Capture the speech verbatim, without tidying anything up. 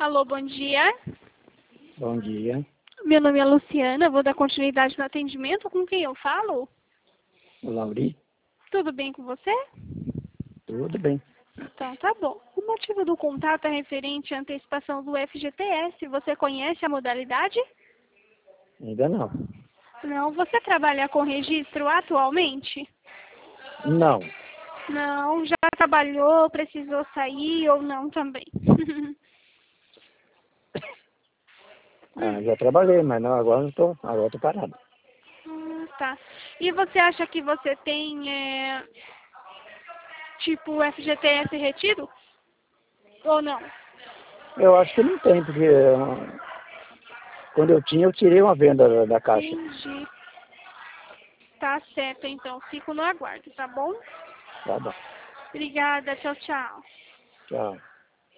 Alô, bom dia. Bom dia. Meu nome é Luciana, vou dar continuidade no atendimento. Com quem eu falo? O Lauri. Tudo bem com você? Tudo bem. Então, tá bom. O motivo do contato é referente à antecipação do F G T S. Você conhece a modalidade? Ainda não. Não. Você trabalha com registro atualmente? Não. Não. Já trabalhou, precisou sair ou não também? Ah, já trabalhei, mas não, agora eu tô, agora eu tô parado. Hum, tá. E você acha que você tem, é, tipo, F G T S retido? Ou não? Eu acho que não tem, porque ah, quando eu tinha, eu tirei uma venda da, da caixa. Entendi. Tá certo, então. Fico no aguardo, tá bom? Tá bom. Obrigada. Tchau, tchau. Tchau.